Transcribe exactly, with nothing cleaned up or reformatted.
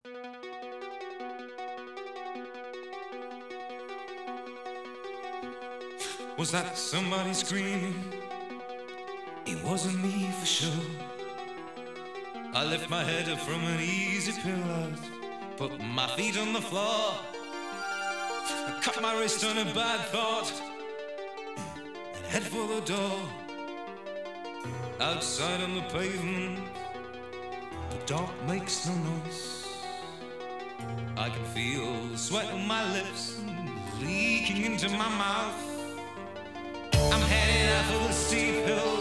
Was that somebody screaming? It wasn't me for sure. I lift my head up from an easy pillow, put my feet on the floor. I cut my wrist on a bad thought and head for the door. Outside on the pavement, the dark makes no noise. I can feel the sweat on my lips leaking into my mouth. I'm heading out for the steep hill